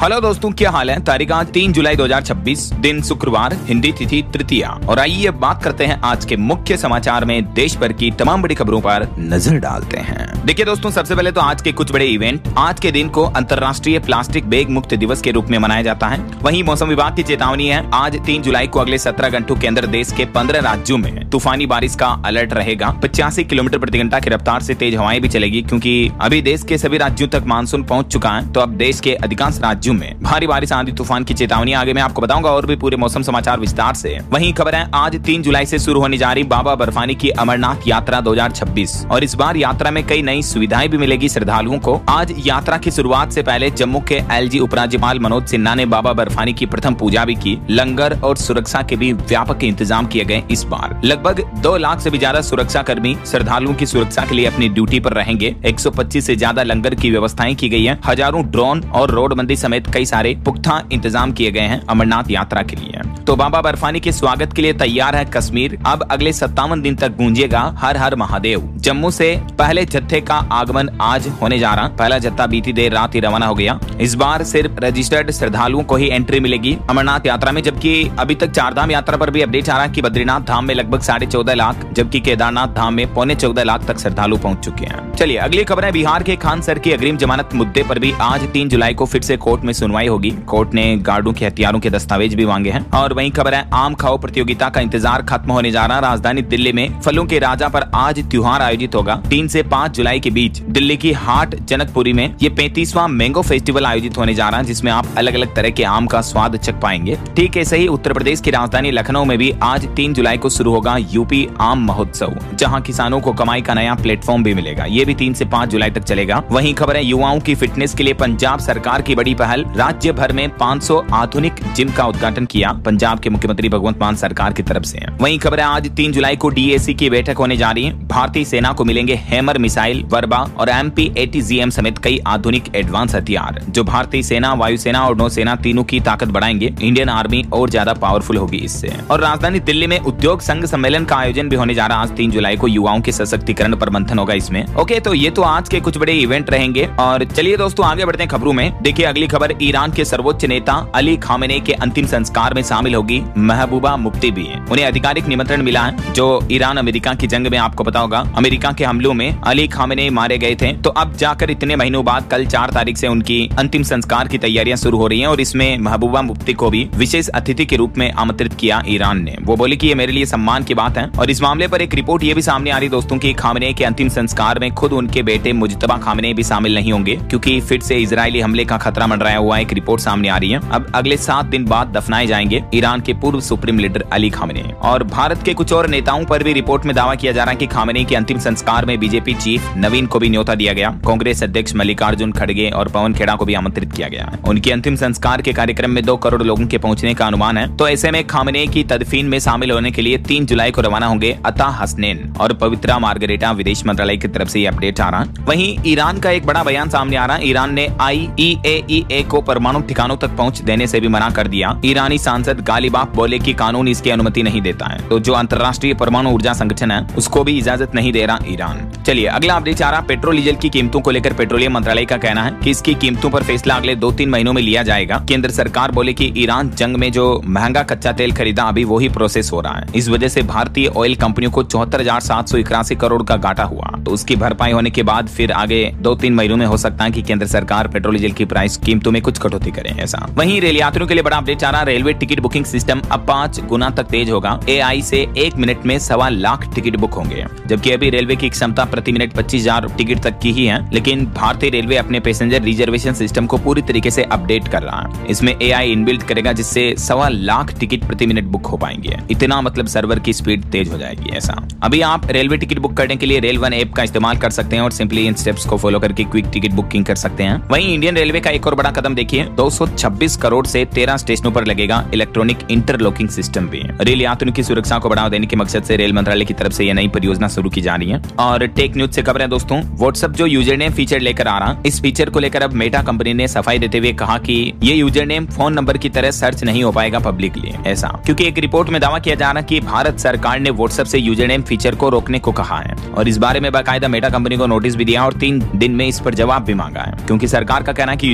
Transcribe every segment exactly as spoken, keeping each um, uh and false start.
Hello दोस्तों, क्या हाल है। तारीख आज तीन जुलाई दो हजार छब्बीस, दिन शुक्रवार, हिंदी तिथि तृतीया। और आइए बात करते हैं आज के मुख्य समाचार में देश भर की तमाम बड़ी खबरों पर नजर डालते हैं। देखिए दोस्तों, सबसे पहले तो आज के कुछ बड़े इवेंट। आज के दिन को अंतर्राष्ट्रीय प्लास्टिक बैग मुक्त दिवस के रूप में मनाया जाता है। वहीं मौसम विभाग की चेतावनी है, आज तीन जुलाई को अगले सत्रह घंटों के अंदर देश के पंद्रह राज्यों में तूफानी बारिश का अलर्ट रहेगा। पचासी किलोमीटर प्रति घंटा की रफ्तार से तेज हवाएं भी चलेगी, क्योंकि अभी देश के सभी राज्यों तक मानसून पहुंच चुका है। तो अब देश के अधिकांश राज्यों में भारी बारिश, आंधी तूफान की चेतावनी आगे मैं आपको बताऊंगा और भी पूरे मौसम समाचार विस्तार से। वहीं खबर है, आज तीन जुलाई से शुरू होने जा रही बाबा बर्फानी की अमरनाथ यात्रा दो हजार छब्बीस, और इस बार यात्रा में कई नई सुविधाएं भी मिलेगी श्रद्धालुओं को। आज यात्रा की शुरुआत से पहले जम्मू के एलजी उपराज्यपाल मनोज सिन्हा ने बाबा बर्फानी की प्रथम पूजा भी की। लंगर और सुरक्षा के भी व्यापक इंतजाम किए गए। इस बार लगभग दो लाख से भी ज्यादा सुरक्षा कर्मी श्रद्धालुओं की सुरक्षा के लिए अपनी ड्यूटी पर रहेंगे। एक सौ पच्चीस से ज्यादा लंगर की व्यवस्थाएं की गई है। हजारों ड्रोन और रोडबंदी समेत कई सारे पुख्ता इंतजाम किए गए हैं अमरनाथ यात्रा के लिए। तो बाबा बर्फानी के स्वागत के लिए तैयार है कश्मीर। अब अगले सत्तावन दिन तक गूंजेगा हर हर महादेव। जम्मू से पहले जत्थे का आगमन आज होने जा रहा। पहला जत्था बीती देर रात ही रवाना हो गया। इस बार सिर्फ रजिस्टर्ड श्रद्धालुओं को ही एंट्री मिलेगी अमरनाथ यात्रा में, जबकि अभी तक चारधाम यात्रा पर भी अपडेट आ रहा है कि बद्रीनाथ धाम में लगभग साढ़े चौदह लाख, जबकि केदारनाथ धाम में पौने चौदह लाख तक श्रद्धालु पहुंच चुके हैं। चलिए अगली खबर है, बिहार के खान सर की अग्रिम जमानत मुद्दे पर भी आज तीन जुलाई को फिर से कोर्ट में सुनवाई होगी। कोर्ट ने गार्डों के हथियारों के दस्तावेज भी मांगे हैं। और वहीं खबर है, आम खाओ प्रतियोगिता का इंतजार खत्म होने जा रहा। राजधानी दिल्ली में फलों के राजा पर आज त्योहार आयोजित होगा। तीन से पाँच जुलाई के बीच दिल्ली की हाट जनकपुरी में ये पैंतीसवां मैंगो फेस्टिवल आयोजित होने जा रहा है, जिसमें आप अलग अलग तरह के आम का स्वाद चख पाएंगे। ठीक ऐसे ही उत्तर प्रदेश की राजधानी लखनऊ में भी आज तीन जुलाई को शुरू होगा यूपी आम महोत्सव, जहां किसानों को कमाई का नया प्लेटफॉर्म भी मिलेगा। ये भी तीन से पाँच जुलाई तक चलेगा। वहीं खबर है, युवाओं की फिटनेस के लिए पंजाब सरकार की बड़ी पहल। राज्य भर में पाँच सौ आधुनिक जिम का उद्घाटन किया पंजाब के मुख्यमंत्री भगवंत मान सरकार की तरफ से। वहीं खबर है, आज तीन जुलाई को डीएसी की बैठक होने जा रही है। भारतीय सेना को मिलेंगे हैमर मिसाइल, वर्बा और एमपी एटीजीएम समेत कई आधुनिक एडवांस हथियार, जो भारतीय सेना, वायुसेना और नौसेना तीनों की ताकत बढ़ाएंगे। इंडियन आर्मी और ज्यादा पावरफुल होगी इससे। और राजधानी दिल्ली में उद्योग संघ सम्मेलन का आयोजन भी होने जा रहा है। आज तीन जुलाई को युवाओं के सशक्तिकरण पर मंथन होगा इसमें। ओके, तो ये तो आज के कुछ बड़े इवेंट रहेंगे। और चलिए दोस्तों आगे बढ़ते हैं खबरों में। देखिए अगली खबर, ईरान के सर्वोच्च नेता अली खामेनेई के अंतिम संस्कार में शामिल होगी महबूबा मुफ्ती भी। उन्हें आधिकारिक निमंत्रण मिला है। जो ईरान अमेरिका की जंग में आपको पता होगा, अमेरिका के हमलों में अली खामेनेई मारे गए थे। तो अब जाकर इतने महीनों बाद कल चार तारीख से उनकी अंतिम संस्कार की तैयारियां शुरू हो रही हैं। और इसमें महबूबा मुफ्ती को भी विशेष अतिथि के रूप में आमंत्रित किया ईरान ने। वो बोली कि ये मेरे लिए सम्मान की बात है। और इस मामले पर एक रिपोर्ट ये भी सामने आ रही दोस्तों की खामेनेई के अंतिम संस्कार में खुद उनके बेटे मुज्तबा खामेनेई भी शामिल नहीं होंगे, क्योंकि फिर से इजरायली हमले का खतरा मंडराया हुआ एक रिपोर्ट सामने आ रही है। अब अगले सात दिन बाद दफनाए जाएंगे ईरान के पूर्व सुप्रीम लीडर अली खामेनेई। और भारत के कुछ और नेताओं पर भी रिपोर्ट में दावा किया जा रहा है कि खामेनेई के अंतिम संस्कार में बीजेपी चीफ नवीन को भी न्योता दिया गया। कांग्रेस अध्यक्ष मल्लिकार्जुन खड़गे और पवन खेड़ा को भी आमंत्रित किया गया है। उनके अंतिम संस्कार के कार्यक्रम में दो करोड़ लोगों के पहुंचने का अनुमान है। तो ऐसे में खामेनेई की तदफीन में शामिल होने के लिए तीन जुलाई को रवाना होंगे अता हसनैन और पवित्रा मार्गरेटा। विदेश मंत्रालय की तरफ से ये अपडेट आ रहा है। वहीं ईरान का एक बड़ा बयान सामने आ रहा है। ईरान ने आई ई ए ई ए को परमाणु ठिकानों तक पहुंच देने से भी मना कर दिया। ईरानी सांसद गालिबाफ बोले कि कानून इसकी अनुमति नहीं देता है। तो जो अंतर्राष्ट्रीय परमाणु ऊर्जा संगठन है उसको भी इजाजत नहीं दे रहा ईरान। चलिए अगला अपडेट आ रहा, पेट्रोल डीजल की कीमतों को लेकर पेट्रोलियम मंत्रालय का कहना है कि इसकी कीमतों पर फैसला अगले दो तीन महीनों में लिया जाएगा। केंद्र सरकार बोले कि ईरान जंग में जो महंगा कच्चा तेल खरीदा अभी वही प्रोसेस हो रहा है। इस वजह से भारतीय ऑयल कंपनियों को चौहत्तर हजार सात सौ इक्यासी करोड़ का घाटा हुआ। तो उसकी भरपाई होने के बाद फिर आगे दो तीन महीनों में हो सकता है कि केंद्र सरकार पेट्रोल डीजल की प्राइस कीमतों में कुछ कटौती करे। ऐसा वहीं रेल यात्रियों के लिए बड़ा अपडेट आ रहा, रेलवे टिकट बुकिंग सिस्टम अब पांच गुना तक तेज होगा। एआई से एक मिनट में सवा लाख टिकट बुक होंगे, जबकि अभी रेलवे की क्षमता प्रति मिनट पच्चीस हजार टिकट तक की ही है। लेकिन भारतीय रेलवे अपने पैसेंजर रिजर्वेशन सिस्टम को पूरी तरीके से अपडेट कर रहा है। इसमें एआई इनबिल्ट करेगा, जिससे सवा लाख टिकट प्रति मिनट बुक हो पाएंगे। इतना मतलब सर्वर की स्पीड तेज हो जाएगी। ऐसा अभी आप रेलवे टिकट बुक करने के लिए रेल वन ऐप का इस्तेमाल कर सकते हैं और सिंपली इन स्टेप्स को फॉलो करके क्विक टिकट बुकिंग कर सकते हैं। वहीं इंडियन रेलवे का एक और बड़ा कदम देखिए, दो सौ छब्बीस करोड़ से तेरह स्टेशनों पर लगेगा इलेक्ट्रॉनिक इंटरलॉकिंग सिस्टम भी। रेल यात्रियों की सुरक्षा को बढ़ावा देने के मकसद से रेल मंत्रालय की तरफ से यह नई परियोजना शुरू की जा रही है। और टेक न्यूज से खबर है दोस्तों, व्हाट्सएप जो यूजर नेम फीचर लेकर आ रहा, इस फीचर को लेकर अब मेटा कंपनी ने सफाई देते हुए कहा कि ये यूजर नेम फोन नंबर की तरह सर्च नहीं हो पाएगा पब्लिकली। ऐसा क्योंकि एक रिपोर्ट में दावा किया जा रहा कि भारत सरकार ने व्हाट्सएप से यूजर नेम फीचर को रोकने को कहा है और इस बारे में बाकायदा मेटा कंपनी को नोटिस भी दिया और तीन दिन में इस पर जवाब भी मांगा है, क्योंकि सरकार का कहना है कि यूजर नेम फीचर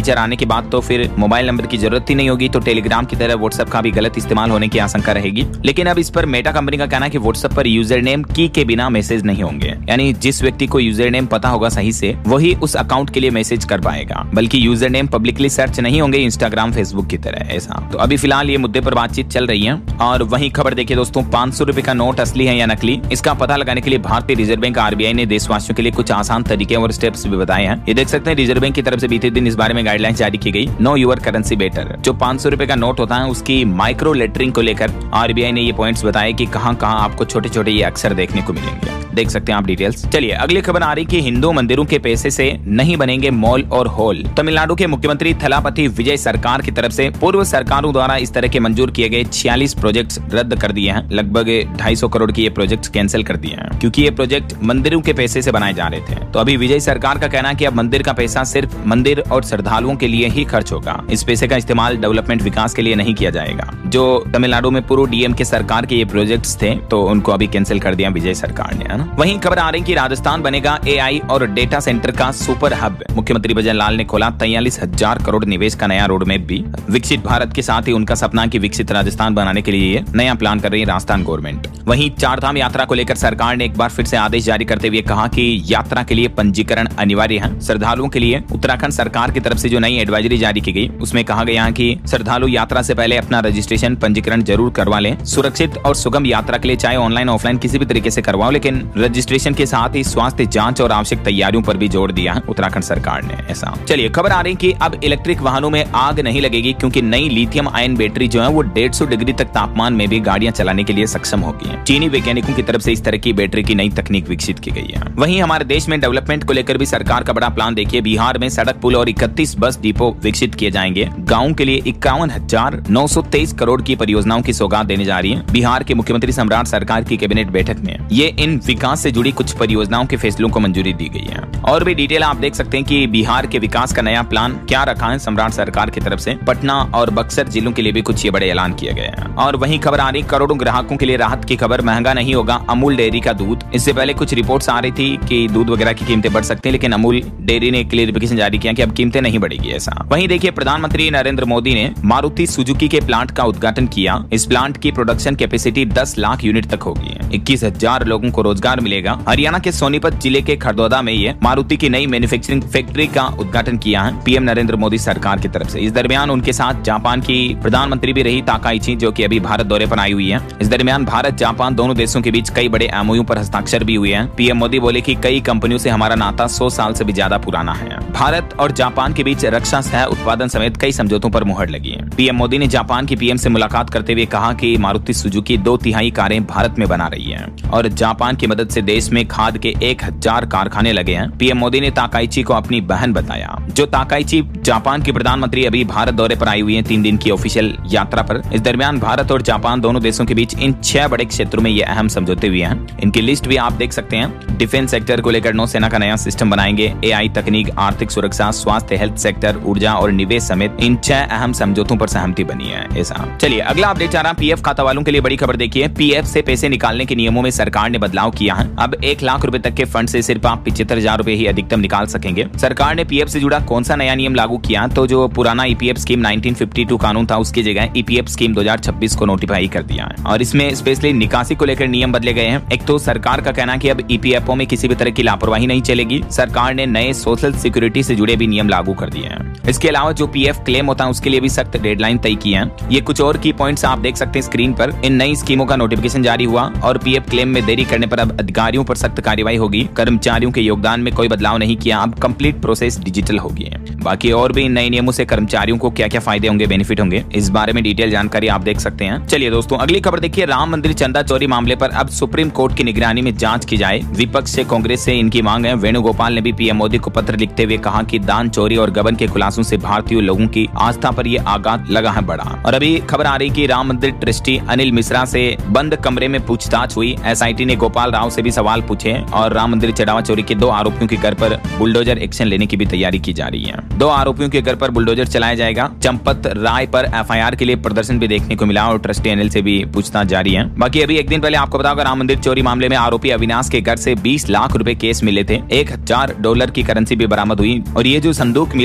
फीचर आने के बाद तो फिर मोबाइल नंबर की जरूरत ही नहीं होगी, तो टेलीग्राम की तरह व्हाट्सएप का भी गलत इस्तेमाल होने की आशंका रहेगी। लेकिन अब इस पर मेटा कंपनी का कहना है कि व्हाट्सएप पर यूजर नेम की के बिना मैसेज नहीं होंगे, यानी जिस व्यक्ति को यूजर नेम पता होगा सही से वही उस अकाउंट के लिए मैसेज कर पाएगा, बल्कि यूजर नेम पब्लिकली सर्च नहीं होंगे इंस्टाग्राम फेसबुक की तरह। ऐसा तो अभी फिलहाल ये मुद्दे पर बातचीत चल रही है। और वहीं खबर देखिए दोस्तों, पांच सौ रुपए का नोट असली है या नकली, इसका पता लगाने के लिए भारतीय रिजर्व बैंक आरबीआई ने देशवासियों के लिए कुछ आसान तरीके और स्टेप्स भी बताए हैं। ये देख सकते हैं रिजर्व बैंक की तरफ से बीते दिन इस बारे में गाइडलाइंस जारी की गई। नो योर करेंसी बेटर, जो पांच सौ रुपए का नोट होता है उसकी माइक्रो लेटरिंग को लेकर आरबीआई ने ये पॉइंट्स बताए कि कहां कहां आपको छोटे छोटे ये अक्षर देखने को मिलेंगे। देख सकते हैं आप डिटेल्स। चलिए अगली खबर आ रही कि हिंदू मंदिरों के पैसे से नहीं बनेंगे मॉल और हॉल। तमिलनाडु के मुख्यमंत्री थलापति विजय सरकार की तरफ से पूर्व सरकारों द्वारा इस तरह के मंजूर किए गए छियालीस प्रोजेक्ट्स रद्द कर दिए हैं। लगभग ढाई सौ करोड़ के ये प्रोजेक्ट्स कैंसिल कर दिए हैं क्योंकि ये प्रोजेक्ट मंदिरों के पैसे से बनाए जा रहे थे। तो अभी विजय सरकार का कहना है कि अब मंदिर का पैसा सिर्फ मंदिर और श्रद्धालुओं के लिए ही खर्च होगा। इस पैसे का इस्तेमाल डेवलपमेंट विकास के लिए नहीं किया जाएगा। जो तमिलनाडु में पूर्व डीएम के सरकार के ये प्रोजेक्ट्स थे तो उनको अभी कैंसिल कर दिया विजय सरकार ने, है ना। वहीं खबर आ रही कि राजस्थान बनेगा एआई और डेटा सेंटर का सुपर हब। मुख्यमंत्री भजन लाल ने खोला तैंतालीस हजार करोड़ निवेश का नया रोड मैप भी। विकसित भारत के साथ ही उनका सपना की विकसित राजस्थान बनाने के लिए नया प्लान कर रही है राजस्थान गवर्नमेंट। वहीं चारधाम यात्रा को लेकर सरकार ने एक बार फिर से आदेश जारी करते हुए कहा कि यात्रा के लिए पंजीकरण अनिवार्य है। श्रद्धालुओं के लिए उत्तराखंड सरकार की तरफ से जो नई एडवाइजरी जारी की गई उसमें कहा गया है कि श्रद्धालु यात्रा से पहले अपना रजिस्ट्रेशन पंजीकरण जरूर करवा लें। सुरक्षित और सुगम यात्रा के लिए चाहे ऑनलाइन ऑफलाइन किसी भी तरीके से करवाओ, लेकिन रजिस्ट्रेशन के साथ ही स्वास्थ्य जांच और आवश्यक तैयारियों पर भी जोर दिया है उत्तराखंड सरकार ने। ऐसा चलिए खबर आ रही कि अब इलेक्ट्रिक वाहनों में आग नहीं लगेगी क्योंकि नई लिथियम आयन बैटरी जो है वो डेढ़ सौ डिग्री तक तापमान में भी गाड़ियां चलाने के लिए सक्षम होगी है। चीनी वैज्ञानिकों की तरफ से इस तरह की बैटरी की नई तकनीक विकसित की गई है। वहीं हमारे देश में डेवलपमेंट को लेकर भी सरकार का बड़ा प्लान देखिए। बिहार में सड़क पुल और इकतीस बस डिपो विकसित किए जाएंगे। गाँव के लिए इक्यावन हजार नौ सौ तेईस करोड़ की परियोजनाओं की सौगात देने जा रही है बिहार के मुख्यमंत्री सम्राट सरकार की कैबिनेट बैठक में। ये इन विकास से जुड़ी कुछ परियोजनाओं के फैसलों को मंजूरी दी गई है। और भी डिटेल आप देख सकते हैं कि बिहार के विकास का नया प्लान क्या रखा है सम्राट सरकार की तरफ से। पटना और बक्सर जिलों के लिए भी कुछ ये बड़े ऐलान किए गए हैं। और वहीं खबर आ रही करोड़ों ग्राहकों के लिए राहत की खबर, महंगा नहीं होगा अमूल डेयरी का दूध। इससे पहले कुछ रिपोर्ट्स आ रही थी कि दूध वगैरह की कीमतें बढ़ सकती हैं, लेकिन अमूल डेयरी ने क्लियरिफिकेशन जारी किया कि अब कीमतें नहीं बढ़ेगी। ऐसा वहीं देखिए प्रधानमंत्री नरेंद्र मोदी ने मारुति सुजुकी के प्लांट का उद्घाटन किया। इस प्लांट की प्रोडक्शन कैपेसिटी दस लाख यूनिट तक होगी। इक्कीस हजार लोगों को रोजगार मिलेगा। हरियाणा के सोनीपत जिले के खरदौदा में ये मारुति की नई मैन्युफैक्चरिंग फैक्ट्री का उद्घाटन किया है पीएम नरेंद्र मोदी सरकार की तरफ से। इस दरमियान उनके साथ जापान की प्रधानमंत्री भी रही ताकाइची, जो कि अभी भारत दौरे पर आई हुई है। इस दरमियान भारत जापान दोनों देशों के बीच कई बड़े एमओयू पर हस्ताक्षर भी हुए हैं। पीएम मोदी बोले कि कई कंपनियों से हमारा नाता सौ साल से भी ज्यादा पुराना है। भारत और जापान के बीच रक्षा सह उत्पादन समेत कई समझौतों पर मुहर लगी है। पीएम मोदी ने जापान की पीएम से मुलाकात करते हुए कहा कि मारुति सुजुकी दो तिहाई कारें भारत में बना रही है और जापान की मदद से देश में खाद के एक हजार कारखाने लगे हैं। पीएम मोदी ने ताकाइची को अपनी बहन बताया। जो ताकाइची जापान की प्रधानमंत्री अभी भारत दौरे पर आई हुई है तीन दिन की ऑफिशियल यात्रा पर। इस दरमियान भारत और जापान दोनों देशों के बीच इन छह बड़े क्षेत्रों में ये अहम समझौते हुए हैं। इनकी लिस्ट भी आप देख सकते हैं। डिफेंस सेक्टर को लेकर नौसेना का नया सिस्टम बनाएंगे। एआई तकनीक, आर्थिक सुरक्षा, स्वास्थ्य, हेल्थ सेक्टर, ऊर्जा और निवेश समेत इन छह अहम समझौतों पर सहमति बनी है। ऐसा चलिए अगला अपडेट आ रहा है पीएफ खाता वालों के लिए बड़ी खबर देखिए। पीएफ से पैसे निकालने के नियमों में सरकार ने बदलाव किया है। अब एक लाख रुपए तक के फंड से सिर्फ आप पिछहत्तर हजार रुपए ही अधिकतम निकाल सकेंगे। सरकार ने पीएफ से जुड़ा कौन सा नया नियम लागू किया? तो जो पुराना ईपीएफ स्कीम उन्नीस सौ बावन कानून था उसकी जगह ईपीएफ स्कीम दो हजार छब्बीस को नोटिफाई कर दिया है और इसमें स्पेशली निकासी को लेकर नियम बदले गए हैं। एक तो सरकार का कहना है कि अब ईपीएफओ में किसी भी तरह की लापरवाही नहीं चलेगी। सरकार ने नए सोशल सिक्योरिटी से जुड़े भी नियम लागू कर दिए हैं। इसके अलावा जो पीएफ क्लेम होता है उसके लिए भी सख्त डेडलाइन तय की है। ये कुछ और की पॉइंट्स आप देख सकते हैं स्क्रीन पर। इन नई स्कीमों का नोटिफिकेशन जारी हुआ और पीएफ क्लेम में देरी करने पर अब अधिकारियों पर सख्त कार्रवाई होगी। कर्मचारियों के योगदान में कोई बदलाव नहीं किया। अब कंप्लीट प्रोसेस डिजिटल होगी। बाकी और भी नए नियमों से कर्मचारियों को क्या क्या फायदे होंगे, बेनिफिट होंगे, इस बारे में डिटेल जानकारी आप देख सकते हैं। चलिए दोस्तों अगली खबर देखिए। राम मंदिर चंदा चोरी मामले पर अब सुप्रीम कोर्ट की निगरानी में जांच की जाए। विपक्ष से कांग्रेस से इनकी मांग है। वेणुगोपाल ने भी पीएम मोदी को पत्र लिखते हुए कहा कि दान चोरी और गबन के खुलासों से भारतीय लोगों की आस्था पर यह आघात लगा है बड़ा। और अभी खबर आ रही कि राम मंदिर ट्रस्टी अनिल मिश्रा से बंद कमरे में पूछताछ हुई। एसआईटी ने गोपाल राव से भी सवाल पूछे और राम मंदिर चढ़ावा चोरी के दो आरोपियों के घर पर बुलडोजर एक्शन लेने की भी तैयारी की जा रही है। दो आरोपियों के घर पर बुलडोजर चलाया जाएगा। चंपत राय पर एफआईआर के लिए प्रदर्शन भी देखने को मिला और ट्रस्टी अनिल से भी पूछताछ जारी है। बाकी अभी एक दिन पहले आपको बताओ राम मंदिर चोरी मामले में आरोपी अविनाश के घर से बीस लाख रुपए केस मिले थे। एक हजार डॉलर की करेंसी भी बरामद हुई और ये जो संदूक मिला